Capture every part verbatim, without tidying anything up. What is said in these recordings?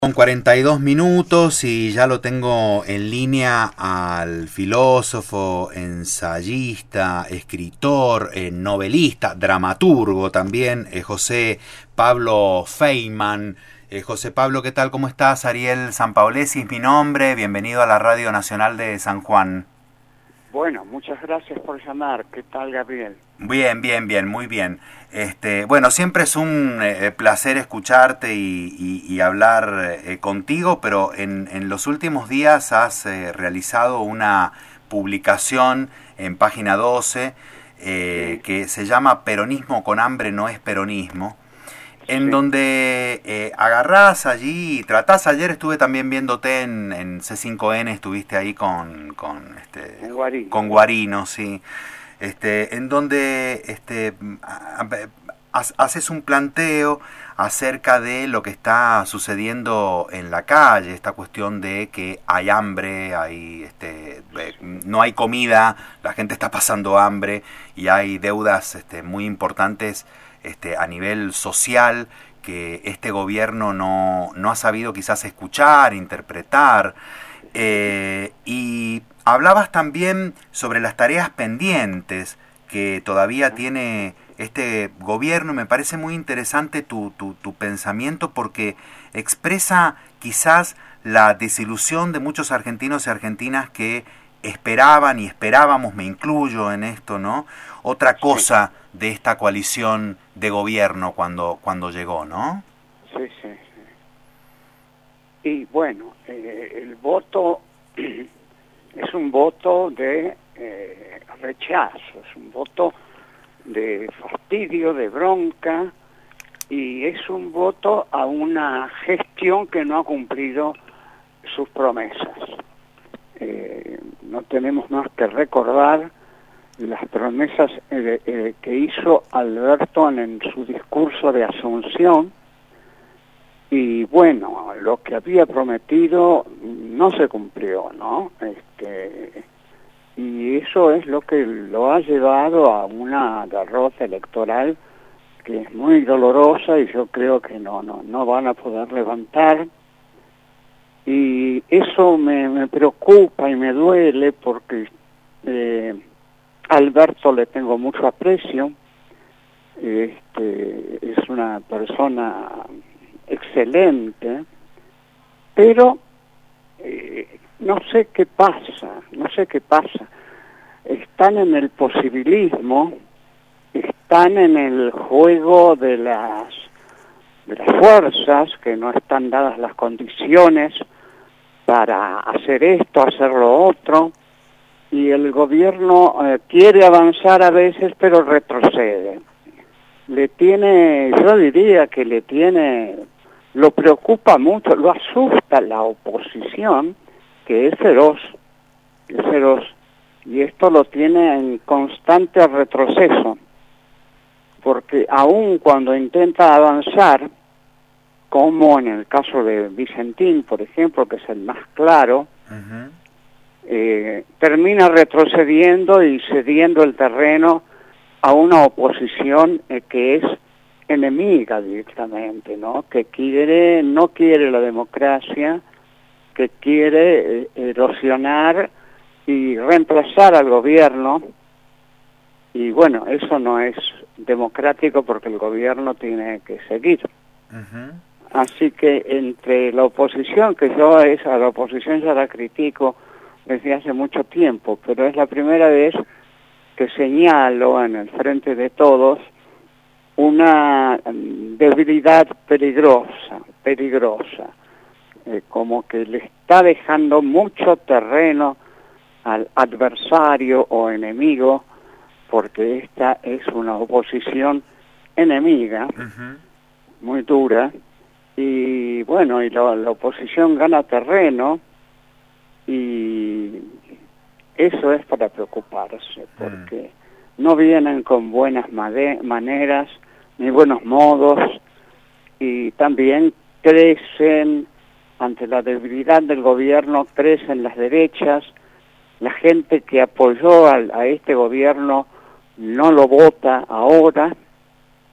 Con cuarenta y dos minutos y ya lo tengo en línea al filósofo, ensayista, escritor, eh, novelista, dramaturgo también, eh, José Pablo Feynman. Eh, José Pablo, ¿qué tal? ¿Cómo estás? Ariel Sampaolesi es mi nombre, bienvenido a la Radio Nacional de San Juan. Bueno, muchas gracias por llamar. ¿Qué tal, Gabriel? Bien, bien, bien, muy bien. Este, bueno, siempre es un eh, placer escucharte y, y, y hablar eh, contigo, pero en, en los últimos días has eh, realizado una publicación en página doce eh, Sí. que se llama Peronismo con hambre no es peronismo, en Sí. donde eh, agarrás allí, tratás, ayer estuve también viéndote en, en C cinco N, estuviste ahí con, con, este, Un Guarino. con Guarino, sí. Este, en donde este, haces un planteo acerca de lo que está sucediendo en la calle, esta cuestión de que hay hambre, hay, este, no hay comida, la gente está pasando hambre y hay deudas este, muy importantes este, a nivel social que este gobierno no, no ha sabido quizás escuchar, interpretar. Eh, y hablabas también sobre las tareas pendientes que todavía tiene este gobierno. Me parece muy interesante tu, tu, tu pensamiento porque expresa quizás la desilusión de muchos argentinos y argentinas que esperaban y esperábamos, me incluyo en esto, ¿no? Otra cosa de esta coalición de gobierno cuando, cuando llegó, ¿no? Sí, sí, sí. Y bueno, eh, el voto es un voto de eh, rechazo, es un voto de fastidio, de bronca, y es un voto a una gestión que no ha cumplido sus promesas. Eh, no tenemos más que recordar las promesas eh, eh, que hizo Alberto en, en su discurso de Asunción, y bueno, lo que había prometido no se cumplió, ¿no? Este, y eso es lo que lo ha llevado a una derrota electoral que es muy dolorosa y yo creo que no, no, no van a poder levantar. Y eso me, me preocupa y me duele porque eh, a Alberto le tengo mucho aprecio. Este, es una persona excelente, pero eh, no sé qué pasa, no sé qué pasa. Están en el posibilismo, están en el juego de las, de las fuerzas, que no están dadas las condiciones para hacer esto, hacer lo otro, y el gobierno eh, quiere avanzar a veces, pero retrocede. Le tiene, yo diría que le tiene, lo preocupa mucho, lo asusta la oposición, que es feroz, es feroz, y esto lo tiene en constante retroceso, porque aun cuando intenta avanzar, como en el caso de Vicentín, por ejemplo, que es el más claro, uh-huh. eh, termina retrocediendo y cediendo el terreno a una oposición eh, que es enemiga directamente, ¿no? Que quiere, no quiere la democracia, que quiere eh, erosionar y reemplazar al gobierno, y bueno, eso no es democrático porque el gobierno tiene que seguir. Uh-huh. Así que entre la oposición, que yo es, a la oposición ya la critico desde hace mucho tiempo, pero es la primera vez que señalo en el frente de todos una debilidad peligrosa, peligrosa, eh, como que le está dejando mucho terreno al adversario o enemigo, porque esta es una oposición enemiga, uh-huh. muy dura, y bueno, y la, la oposición gana terreno, y eso es para preocuparse, porque mm. no vienen con buenas maneras, ni buenos modos, y también crecen, ante la debilidad del gobierno, crecen las derechas, la gente que apoyó a, a este gobierno no lo vota ahora,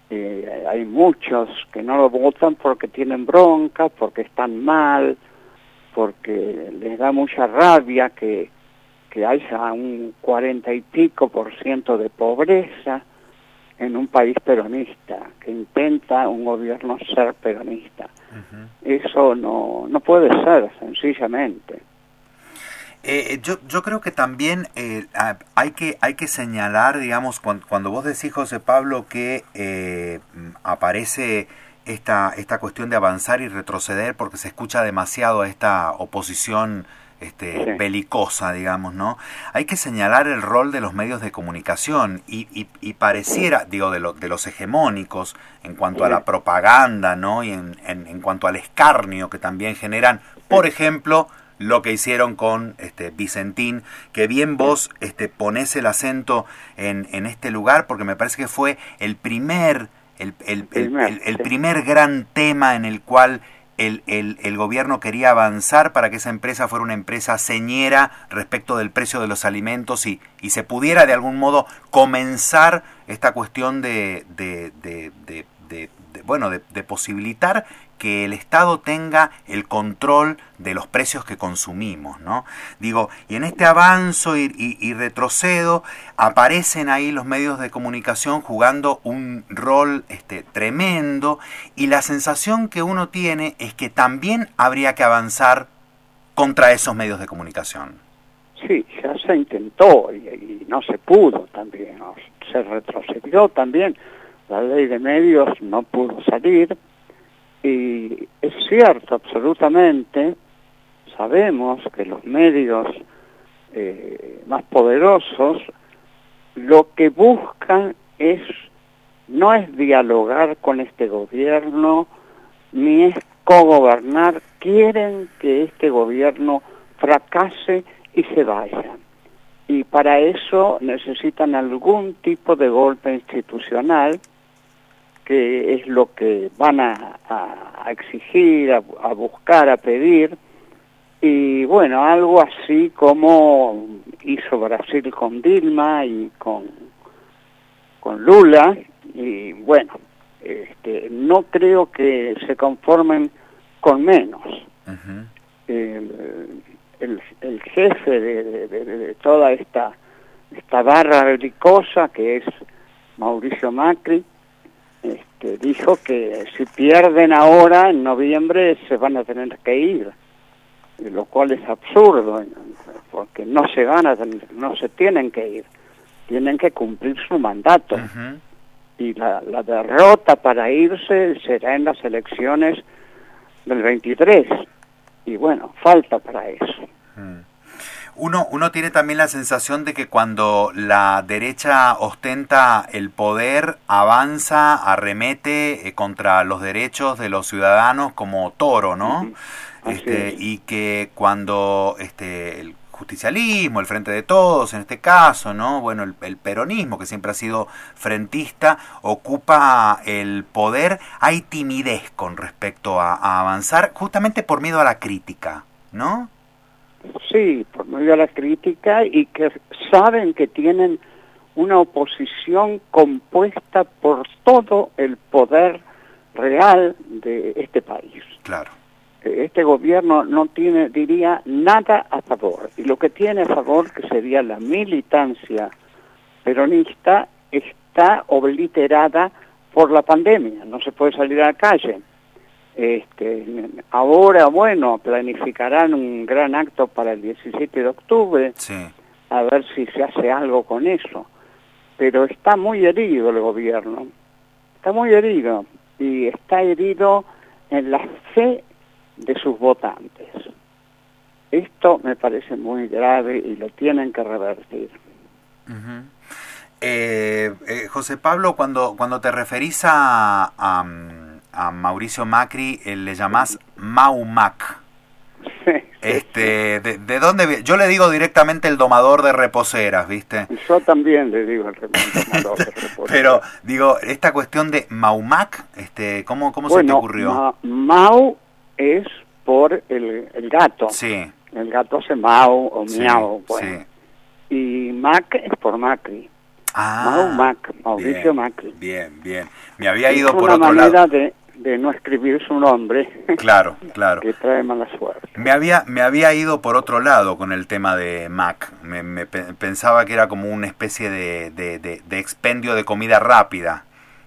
Eh, hay muchos que no lo votan porque tienen bronca, porque están mal, porque les da mucha rabia que, que haya un cuarenta y pico por ciento de pobreza en un país peronista, que intenta un gobierno ser peronista. Uh-huh. Eso no, no puede ser, sencillamente. Eh, yo, yo creo que también eh, hay que hay que señalar, digamos, cuando, cuando vos decís, José Pablo, que eh, aparece esta esta cuestión de avanzar y retroceder porque se escucha demasiado esta oposición este, sí. belicosa, digamos, ¿no? Hay que señalar el rol de los medios de comunicación y, y, y pareciera, digo, de, lo, de los hegemónicos en cuanto sí. a la propaganda, ¿no? Y en, en, en cuanto al escarnio que también generan, por ejemplo, lo que hicieron con este Vicentín, que bien vos este, ponés el acento en, en este lugar, porque me parece que fue el primer, el, el, el, el, el primer gran tema en el cual el, el, el gobierno quería avanzar para que esa empresa fuera una empresa señera respecto del precio de los alimentos y, y se pudiera de algún modo comenzar esta cuestión de, de, de, de, de, de bueno, de, de posibilitar que el Estado tenga el control de los precios que consumimos, ¿no? Digo, y en este avanzo y, y, y retrocedo aparecen ahí los medios de comunicación jugando un rol este, tremendo, y la sensación que uno tiene es que también habría que avanzar contra esos medios de comunicación. Sí, ya se intentó y, y no se pudo también, ¿no? Se retrocedió también, la ley de medios no pudo salir. Y es cierto, absolutamente, sabemos que los medios eh, más poderosos lo que buscan es no es dialogar con este gobierno, ni es cogobernar, quieren que este gobierno fracase y se vaya. Y para eso necesitan algún tipo de golpe institucional, que es lo que van a, a, a exigir, a, a buscar, a pedir, y bueno, algo así como hizo Brasil con Dilma y con, con Lula, y bueno, este, no creo que se conformen con menos. Uh-huh. el, el, el jefe de, de, de, de toda esta, esta barra belicosa, que es Mauricio Macri, Este, dijo que si pierden ahora, en noviembre, se van a tener que ir, lo cual es absurdo, porque no se van a tener, no se tienen que ir, tienen que cumplir su mandato. Uh-huh. Y la, la derrota para irse será en las elecciones del veintitrés, y bueno, falta para eso. Uh-huh. Uno, uno tiene también la sensación de que cuando la derecha ostenta el poder, avanza, arremete eh, contra los derechos de los ciudadanos como toro, ¿no? Uh-huh. Este, y que cuando este, el justicialismo, el Frente de Todos, en este caso, ¿no? Bueno, el, el peronismo, que siempre ha sido frentista, ocupa el poder, hay timidez con respecto a, a avanzar, justamente por miedo a la crítica, ¿no? Sí, por medio de la crítica, y que saben que tienen una oposición compuesta por todo el poder real de este país. Claro. Este gobierno no tiene, diría, nada a favor, y lo que tiene a favor, que sería la militancia peronista, está obliterada por la pandemia, no se puede salir a la calle. Este, ahora, bueno, planificarán un gran acto para el diecisiete de octubre, sí. A ver si se hace algo con eso. Pero está muy herido el gobierno, está muy herido, y está herido en la fe de sus votantes. Esto me parece muy grave y lo tienen que revertir. Uh-huh. eh, eh, José Pablo, cuando, cuando te referís a... a a Mauricio Macri, eh, le llamás Mau-Mac. Sí, este, de, ¿de dónde? Yo le digo directamente el domador de reposeras, ¿viste? Yo también le digo el domador de reposeras. Pero, digo, esta cuestión de Mau-Mac, este, ¿cómo, cómo bueno, se te ocurrió? Ma- Mau es por el, el gato. Sí. El gato hace Mau o Sí, Miau, bueno. sí. Y Mac es por Macri. Ah, Mau Mac, Mauricio bien, Macri. Bien, bien. Me había ido es por una otro manera lado. De, de no escribir su nombre. Claro, claro. Que trae mala suerte. Me había, me había ido por otro lado con el tema de Mac. Me, me pe- pensaba que era como una especie de, de, de, de expendio de comida rápida.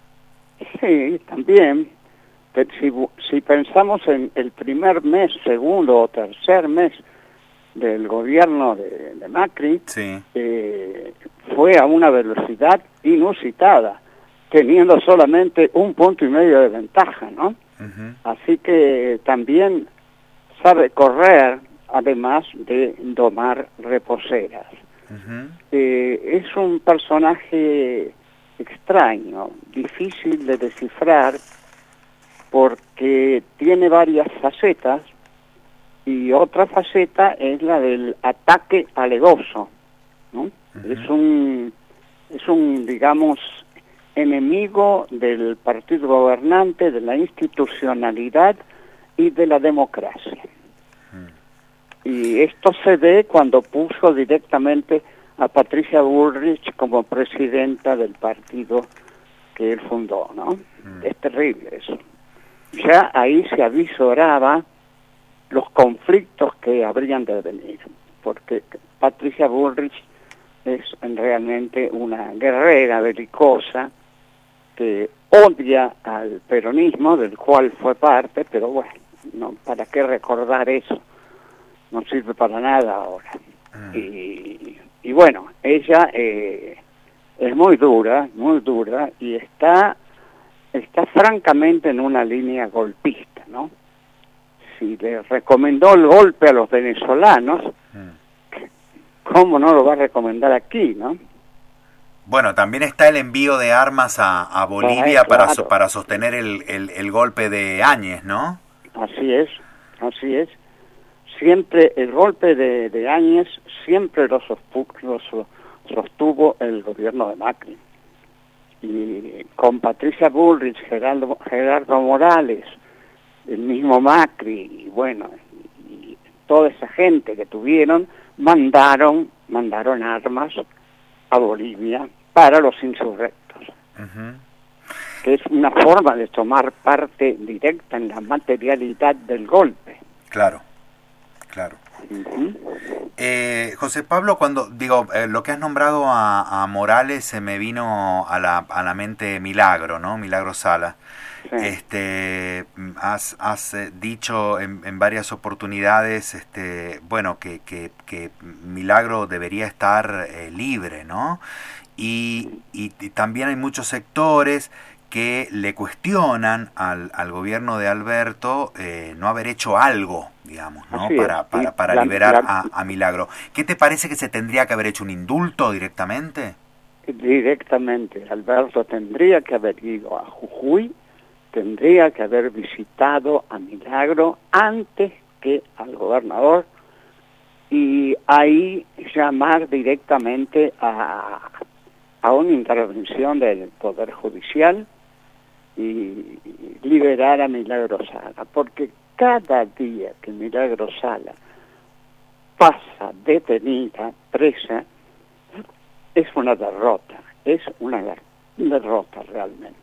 Sí, también. Pero si, si pensamos en el primer mes, segundo o tercer mes del gobierno de, de Macri, Sí. eh, fue a una velocidad inusitada, teniendo solamente un punto y medio de ventaja, ¿no? Uh-huh. Así que también sabe correr, además de domar reposeras. Uh-huh. Eh, es un personaje extraño, difícil de descifrar, porque tiene varias facetas, y otra faceta es la del ataque alegoso, ¿no? Uh-huh. Es un, es un, digamos, enemigo del partido gobernante, de la institucionalidad y de la democracia. Uh-huh. Y esto se ve cuando puso directamente a Patricia Bullrich como presidenta del partido que él fundó, ¿no? Uh-huh. Es terrible eso. Ya ahí se avisoraba los conflictos que habrían de venir, porque Patricia Bullrich es realmente una guerrera belicosa que odia al peronismo, del cual fue parte, pero bueno, no, ¿para qué recordar eso? No sirve para nada ahora. Mm. Y, y bueno, ella eh, es muy dura, muy dura, y está, está francamente en una línea golpista, ¿no? Si le recomendó el golpe a los venezolanos, mm. ¿cómo no lo va a recomendar aquí, no? Bueno, también está el envío de armas a, a Bolivia ah, claro. para, so, para sostener el, el, el golpe de Áñez, ¿no? Así es, así es. Siempre el golpe de, de Áñez siempre lo, sostuvo, lo sostuvo el gobierno de Macri. Y con Patricia Bullrich, Gerardo, Gerardo Morales, el mismo Macri, y bueno, y toda esa gente que tuvieron, mandaron, mandaron armas a Bolivia para los insurrectos, uh-huh. que es una forma de tomar parte directa en la materialidad del golpe. Claro, claro. Uh-huh. Eh, José Pablo, cuando digo eh, lo que has nombrado a, a Morales, se me vino a la, a la mente Milagro, ¿no? Milagro Sala. Sí. Este, has, has dicho en, en varias oportunidades, este, bueno, que, que, que Milagro debería estar eh, libre, ¿no? Y, y, y también hay muchos sectores que le cuestionan al, al gobierno de Alberto eh, no haber hecho algo, digamos, ¿no? Así para, es, para, sí. para la, liberar la, a, a Milagro. ¿Qué te parece que se tendría que haber hecho un indulto directamente? Directamente. Alberto tendría que haber ido a Jujuy, tendría que haber visitado a Milagro antes que al gobernador y ahí llamar directamente a, a una intervención del Poder Judicial y liberar a Milagro Sala, porque cada día que Milagro Sala pasa detenida, presa, es una derrota, es una derrota realmente.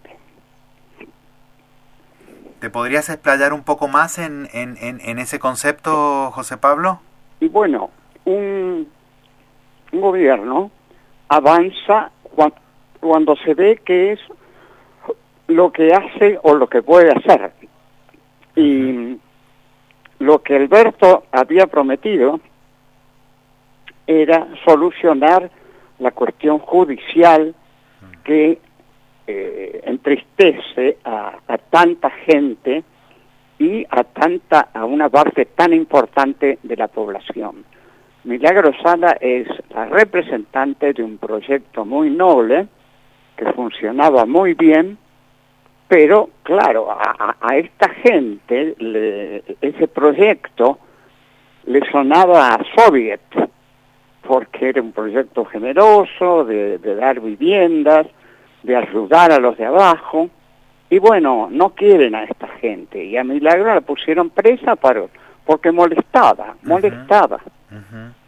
¿Te podrías explayar un poco más en, en, en, en ese concepto, José Pablo? Y bueno, un, un gobierno avanza cuando, cuando se ve que es lo que hace o lo que puede hacer. Y uh-huh. lo que Alberto había prometido era solucionar la cuestión judicial que eh, entristece a, a tanta gente y a tanta a una parte tan importante de la población. Milagro Sala es la representante de un proyecto muy noble que funcionaba muy bien, pero claro, a, a esta gente le, ese proyecto le sonaba a soviet, porque era un proyecto generoso de, de dar viviendas, de ayudar a los de abajo, y bueno, no quieren a esta gente, y a Milagro la pusieron presa para, porque molestaba, molestaba. Uh-huh. Uh-huh.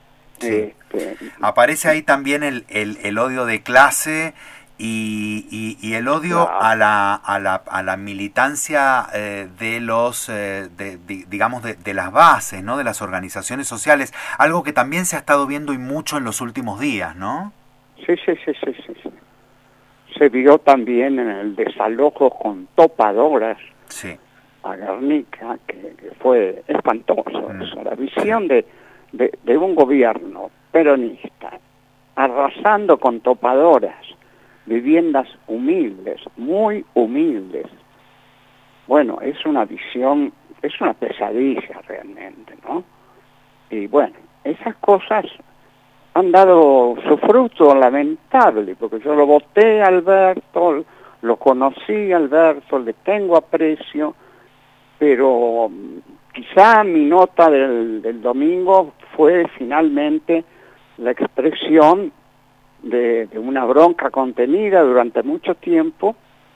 Sí. Este, Aparece ahí también el, el, el odio de clase y, y, y el odio claro. a la a la, a la militancia eh, de los eh, de, de, digamos de, de las bases, ¿no? De las organizaciones sociales, algo que también se ha estado viendo y mucho en los últimos días, ¿no? Sí, sí, sí, sí, sí, sí. Se vio también en el desalojo con topadoras Sí. a Guernica, que, que fue espantoso. Mm. Eso, la visión de, de, de un gobierno peronista arrasando con topadoras viviendas humildes, muy humildes. Bueno, es una visión, es una pesadilla realmente, ¿no? Y bueno, esas cosas han dado su fruto lamentable, porque yo lo voté a Alberto, lo conocí a Alberto, le tengo aprecio, pero quizá mi nota del, del domingo fue finalmente la expresión de, de una bronca contenida durante mucho tiempo,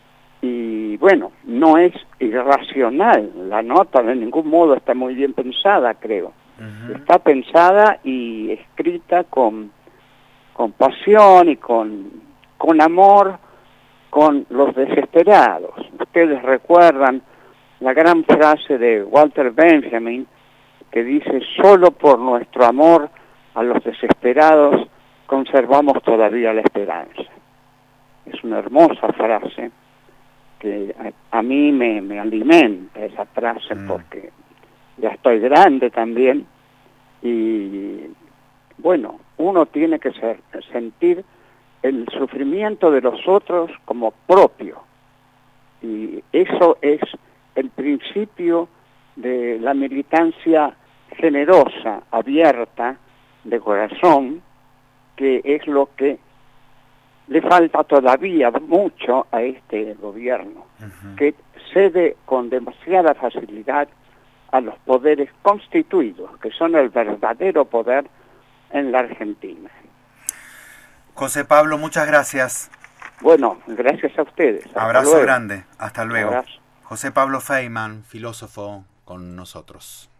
y bueno, no es irracional, la nota de ningún modo está muy bien pensada, creo. Uh-huh. Está pensada y escrita con, con pasión y con, con amor, con los desesperados. Ustedes recuerdan la gran frase de Walter Benjamin, que dice: solo por nuestro amor a los desesperados conservamos todavía la esperanza. Es una hermosa frase que a, a mí me, me alimenta esa frase, mm. porque ya estoy grande también, y bueno, uno tiene que ser, sentir el sufrimiento de los otros como propio, y eso es el principio de la militancia generosa, abierta, de corazón, que es lo que le falta todavía mucho a este gobierno, uh-huh. que cede con demasiada facilidad a los poderes constituidos, que son el verdadero poder en la Argentina. José Pablo, muchas gracias. Bueno, gracias a ustedes. Hasta Abrazo luego. grande. Hasta luego. Abrazo. José Pablo Feynman, filósofo, con nosotros.